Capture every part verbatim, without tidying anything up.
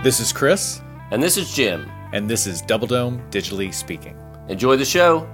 This is Chris. And this is Jim. And this is Double Dome Digitally Speaking. Enjoy the show.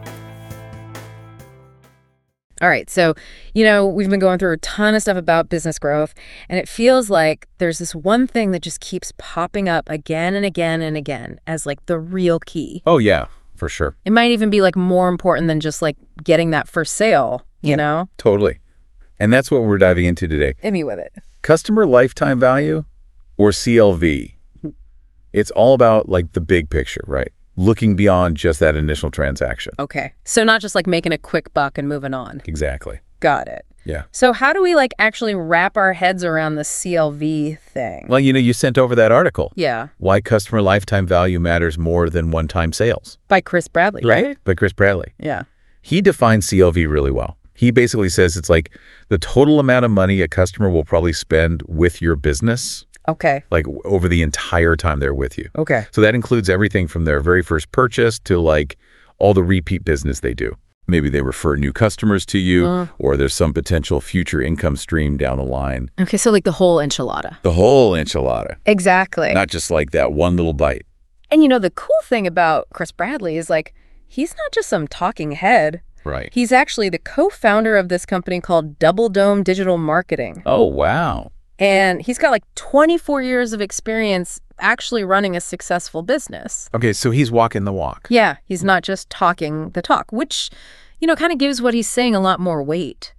All right, so, you know, we've been going through a ton of stuff about business growth, and it feels like there's this one thing that just keeps popping up again and again and again as, like, the real key. Oh, yeah, for sure. It might even be, like, more important than just, like, getting that first sale, you know? Totally. And that's what we're diving into today. Hit me with it. Customer lifetime value, or C L V. It's all about, like, the big picture, right? Looking beyond just that initial transaction. Okay. So not just like making a quick buck and moving on. Exactly. Got it. Yeah. So how do we like actually wrap our heads around the C L V thing? Well, you know, you sent over that article. Yeah. Why Customer Lifetime Value Matters More Than One-Time Sales. By Chris Bradley, right? By Chris Bradley. Yeah. He defines C L V really well. He basically says it's like the total amount of money a customer will probably spend with your business. Okay. Like over the entire time they're with you. Okay. So that includes everything from their very first purchase to like all the repeat business they do. Maybe they refer new customers to you, uh. or there's some potential future income stream down the line. Okay, so like the whole enchilada. The whole enchilada. Exactly. Not just like that one little bite. And you know, the cool thing about Chris Bradley is like, he's not just some talking head. Right. He's actually the co-founder of this company called Double Dome Digital Marketing. Oh, wow. And he's got like twenty-four years of experience actually running a successful business. Okay, so he's walking the walk. Yeah, he's not just talking the talk, which, you know, kind of gives what he's saying a lot more weight.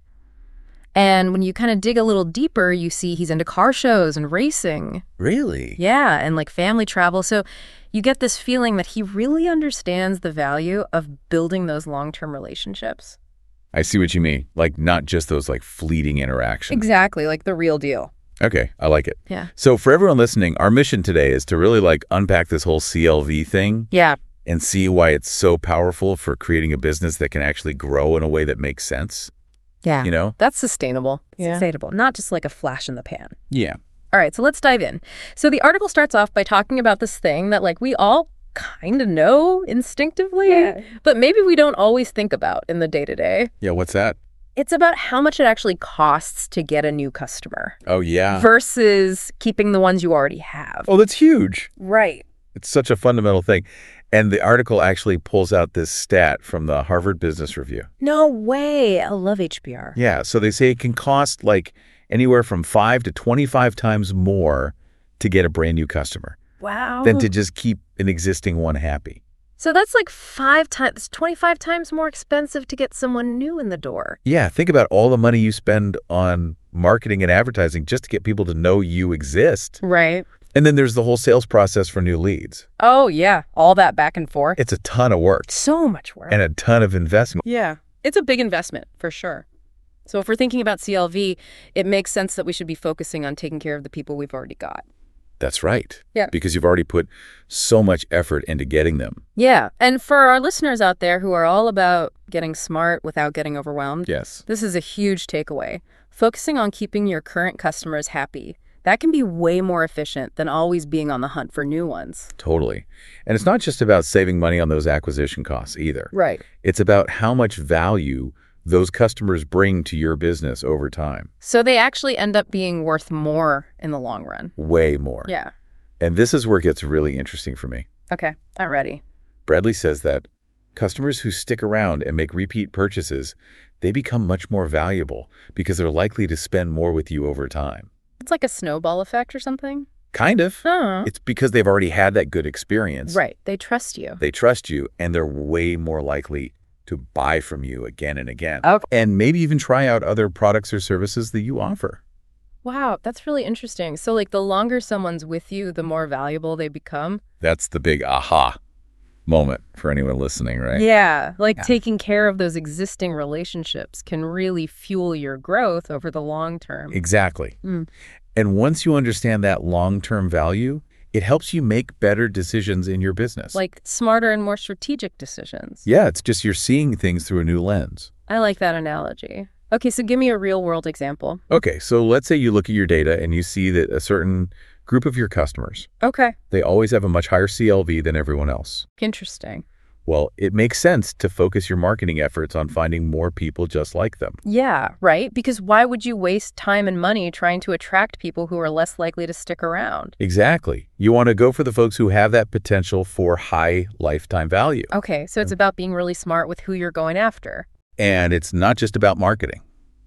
And when you kind of dig a little deeper, you see he's into car shows and racing. Really? Yeah, and like family travel. So you get this feeling that he really understands the value of building those long-term relationships. I see what you mean. Like not just those like fleeting interactions. Exactly, like the real deal. Okay, I like it. Yeah. So for everyone listening, our mission today is to really like unpack this whole C L V thing. Yeah. And see why it's so powerful for creating a business that can actually grow in a way that makes sense. Yeah. You know? That's sustainable. Yeah. Sustainable, not just like a flash in the pan. Yeah. All right, so let's dive in. So the article starts off by talking about this thing that like we all kind of know instinctively, Yeah. but maybe we don't always think about in the day-to-day. Yeah, what's that? It's about how much it actually costs to get a new customer Oh, yeah. versus keeping the ones you already have. Oh, that's huge. Right. It's such a fundamental thing. And the article actually pulls out this stat from the Harvard Business Review. No way. I love H B R. Yeah, so they say it can cost like anywhere from five to twenty-five times more to get a brand new customer Wow. than to just keep an existing one happy. So that's like five times, twenty-five times more expensive to get someone new in the door. Yeah, think about all the money you spend on marketing and advertising just to get people to know you exist. Right. And then there's the whole sales process for new leads. Oh, yeah. All that back and forth. It's a ton of work So much work. and a ton of investment. Yeah. It's a big investment, for sure. So if we're thinking about C L V, it makes sense that we should be focusing on taking care of the people we've already got. That's right. Yeah. Because you've already put so much effort into getting them. Yeah. And for our listeners out there who are all about getting smart without getting overwhelmed, Yes. this is a huge takeaway. Focusing on keeping your current customers happy. That can be way more efficient than always being on the hunt for new ones. Totally. And it's not just about saving money on those acquisition costs either. Right. It's about how much value those customers bring to your business over time. So they actually end up being worth more in the long run. Way more. Yeah. And this is where it gets really interesting for me. Okay. I'm ready. Bradley says that customers who stick around and make repeat purchases, they become much more valuable because they're likely to spend more with you over time. It's like a snowball effect or something. Kind of. Oh. It's because they've already had that good experience. Right. They trust you. They trust you, and they're way more likely to buy from you again and again. Okay. And maybe even try out other products or services that you offer. Wow, that's really interesting. So like the longer someone's with you, the more valuable they become. That's the big aha moment for anyone listening, right? Yeah, like Yeah. taking care of those existing relationships can really fuel your growth over the long term. Exactly. Mm. And once you understand that long-term value, it helps you make better decisions in your business. Like smarter and more strategic decisions. Yeah, it's just you're seeing things through a new lens. I like that analogy. Okay, so give me a real world example. Okay, so let's say you look at your data and you see that a certain group of your customers, Okay, they always have a much higher C L V than everyone else. interesting. Well, it makes sense to focus your marketing efforts on finding more people just like them. Yeah, right? Because why would you waste time and money trying to attract people who are less likely to stick around? Exactly. You want to go for the folks who have that potential for high lifetime value. Okay, so it's about being really smart with who you're going after. And it's not just about marketing.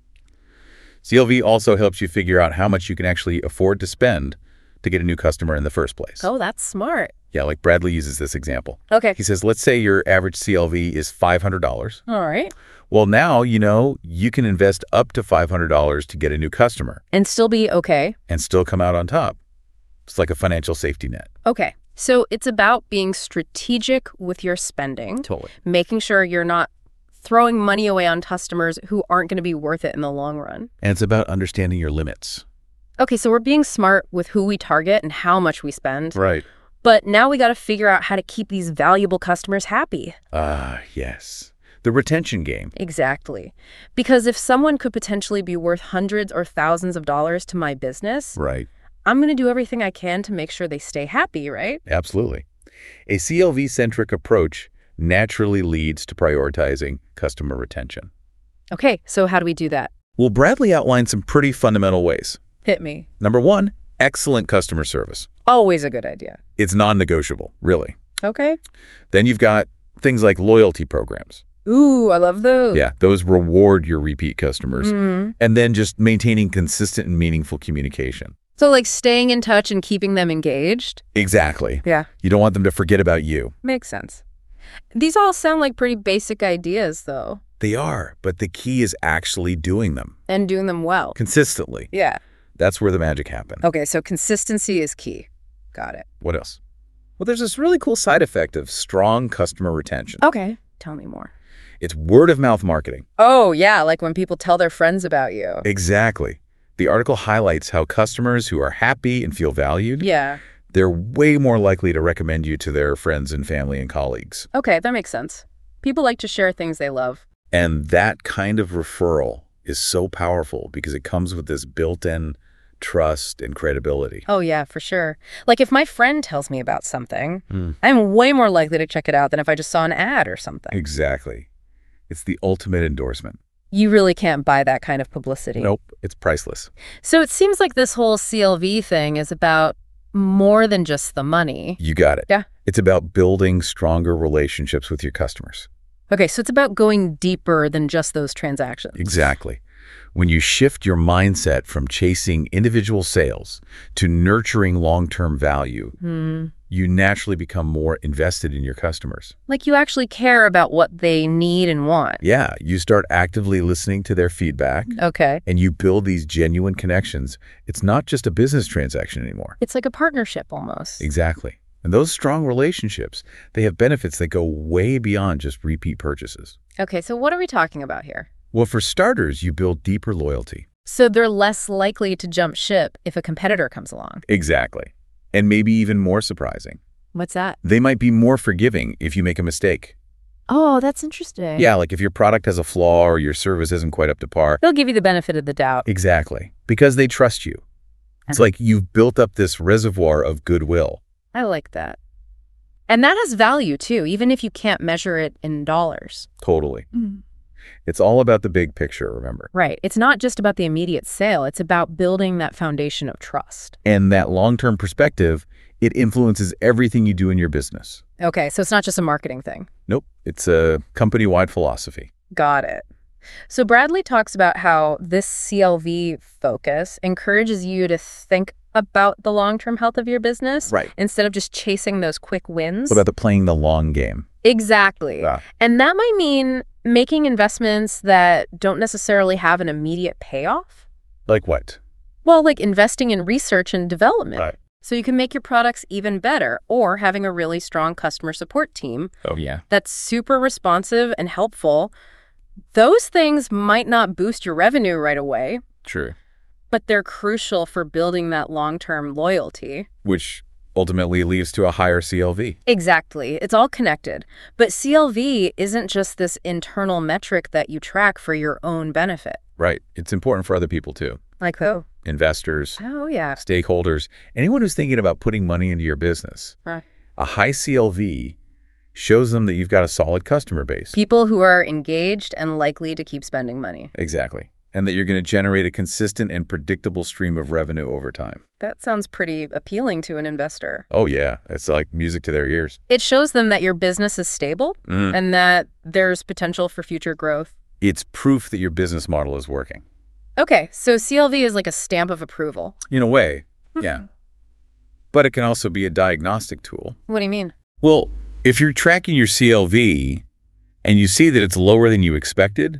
C L V also helps you figure out how much you can actually afford to spend to get a new customer in the first place. Oh, that's smart. Yeah, like Bradley uses this example. Okay. He says, let's say your average C L V is five hundred dollars. All right. Well, now, you know, you can invest up to five hundred dollars to get a new customer And still be okay. and still come out on top. It's like a financial safety net. Okay. So it's about being strategic with your spending. Totally. Making sure you're not throwing money away on customers who aren't going to be worth it in the long run. And it's about understanding your limits. Okay, so we're being smart with who we target and how much we spend. Right. But now we got to figure out how to keep these valuable customers happy. Ah, yes. The retention game. Exactly. Because if someone could potentially be worth hundreds or thousands of dollars to my business, Right. I'm going to do everything I can to make sure they stay happy, right? Absolutely. A C L V-centric approach naturally leads to prioritizing customer retention. Okay, so how do we do that? Well, Bradley outlined some pretty fundamental ways. Hit me. Number one, excellent customer service. Always a good idea. It's non-negotiable, really. Okay. Then you've got things like loyalty programs. Ooh, I love those. Yeah, those reward your repeat customers. Mm-hmm. And then just maintaining consistent and meaningful communication. So like staying in touch and keeping them engaged? Exactly. Yeah. You don't want them to forget about you. Makes sense. These all sound like pretty basic ideas, though. They are, but the key is actually doing them. And doing them well. Consistently. Yeah. That's where the magic happens. Okay, so consistency is key. Got it. What else? Well, there's this really cool side effect of strong customer retention. Okay. Tell me more. It's word-of-mouth marketing. Oh, yeah, like when people tell their friends about you. Exactly. The article highlights how customers who are happy and feel valued, Yeah. they're way more likely to recommend you to their friends and family and colleagues. Okay, that makes sense. People like to share things they love. And that kind of referral is so powerful because it comes with this built-in trust and credibility. Oh, yeah, for sure. Like if my friend tells me about something, Mm. I'm way more likely to check it out than if I just saw an ad or something. Exactly. It's the ultimate endorsement. You really can't buy that kind of publicity. Nope, it's priceless. So it seems like this whole C L V thing is about more than just the money. You got it. Yeah. It's about building stronger relationships with your customers. Okay, so it's about going deeper than just those transactions. Exactly. When you shift your mindset from chasing individual sales to nurturing long-term value, Hmm. you naturally become more invested in your customers. Like you actually care about what they need and want. Yeah, you start actively listening to their feedback Okay. and you build these genuine connections. It's not just a business transaction anymore. It's like a partnership almost. Exactly. And those strong relationships, they have benefits that go way beyond just repeat purchases. Okay, so what are we talking about here? Well, for starters, you build deeper loyalty. So they're less likely to jump ship if a competitor comes along. Exactly. And maybe even more surprising, What's that? they might be more forgiving if you make a mistake. Oh, that's interesting. Yeah, like if your product has a flaw or your service isn't quite up to par. They'll give you the benefit of the doubt. Exactly. Because they trust you. It's like you've built up this reservoir of goodwill. I like that. And that has value too, even if you can't measure it in dollars. Totally. It's all about the big picture, remember. Right. It's not just about the immediate sale. It's about building that foundation of trust. And that long-term perspective, it influences everything you do in your business. Okay, so it's not just a marketing thing. Nope. It's a company-wide philosophy. Got it. So Bradley talks about how this C L V focus encourages you to think about the long-term health of your business Right. instead of just chasing those quick wins. What about the playing the long game? Exactly. Yeah. And that might mean making investments that don't necessarily have an immediate payoff. Like what? Well, like investing in research and development. Right. So you can make your products even better, or having a really strong customer support team Oh, yeah. that's super responsive and helpful. Those things might not boost your revenue right away, True. but they're crucial for building that long-term loyalty. Which ultimately leads to a higher C L V. Exactly. It's all connected. But C L V isn't just this internal metric that you track for your own benefit. Right. It's important for other people too. Like who? Investors, Oh, yeah. stakeholders, anyone who's thinking about putting money into your business. Right. A high C L V shows them that you've got a solid customer base. People who are engaged and likely to keep spending money. Exactly. And that you're going to generate a consistent and predictable stream of revenue over time. That sounds pretty appealing to an investor. Oh, yeah. It's like music to their ears. It shows them that your business is stable Mm. and that there's potential for future growth. It's proof that your business model is working. Okay, so C L V is like a stamp of approval. In a way, yeah. But it can also be a diagnostic tool. What do you mean? Well, if you're tracking your C L V and you see that it's lower than you expected,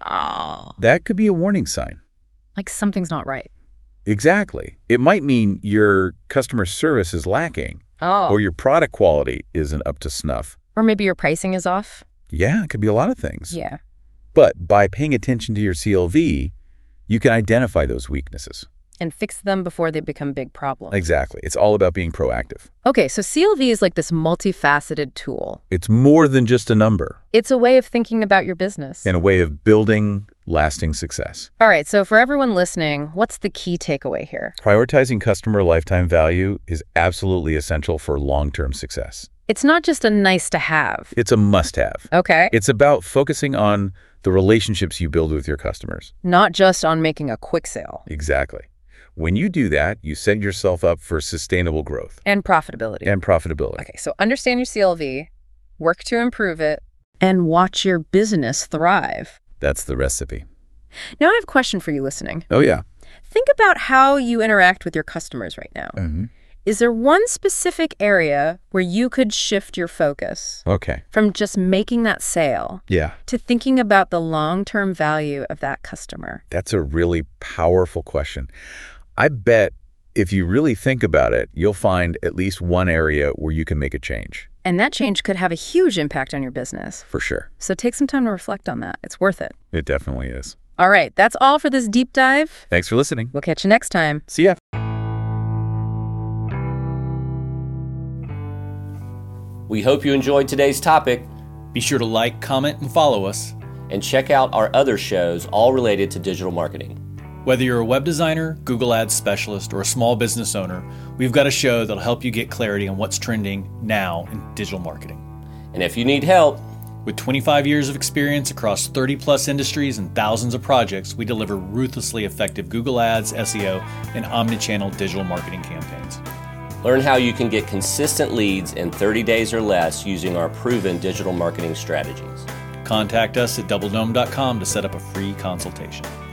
Oh. that could be a warning sign. Like something's not right. Exactly. It might mean your customer service is lacking Oh. or your product quality isn't up to snuff. Or maybe your pricing is off. Yeah, it could be a lot of things. Yeah. But by paying attention to your C L V, you can identify those weaknesses. And fix them before they become big problems. Exactly. It's all about being proactive. Okay, so C L V is like this multifaceted tool. It's more than just a number It's a way of thinking about your business. and a way of building lasting success. All right, so for everyone listening, what's the key takeaway here? Prioritizing customer lifetime value is absolutely essential for long-term success. It's not just a nice to have. It's a must-have. Okay. It's about focusing on the relationships you build with your customers. Not just on making a quick sale. Exactly. When you do that, you set yourself up for sustainable growth And profitability. and profitability. Okay, so understand your C L V, work to improve it, and watch your business thrive. That's the recipe. Now I have a question for you listening. Oh, yeah. Think about how you interact with your customers right now. Mm-hmm. Is there one specific area where you could shift your focus Okay. from just making that sale Yeah. to thinking about the long-term value of that customer? That's a really powerful question. I bet if you really think about it, you'll find at least one area where you can make a change. And that change could have a huge impact on your business. For sure. So take some time to reflect on that. It's worth it. It definitely is. All right, that's all for this deep dive. Thanks for listening. We'll catch you next time. See ya. We hope you enjoyed today's topic, Be sure to like, comment, and follow us. and check out our other shows, all related to digital marketing. Whether you're a web designer, Google Ads specialist, or a small business owner, we've got a show that'll help you get clarity on what's trending now in digital marketing. And if you need help, With twenty-five years of experience across thirty plus industries and thousands of projects, we deliver ruthlessly effective Google Ads, S E O, and omnichannel digital marketing campaigns. learn how you can get consistent leads in thirty days or less using our proven digital marketing strategies. Contact us at double dome dot com to set up a free consultation.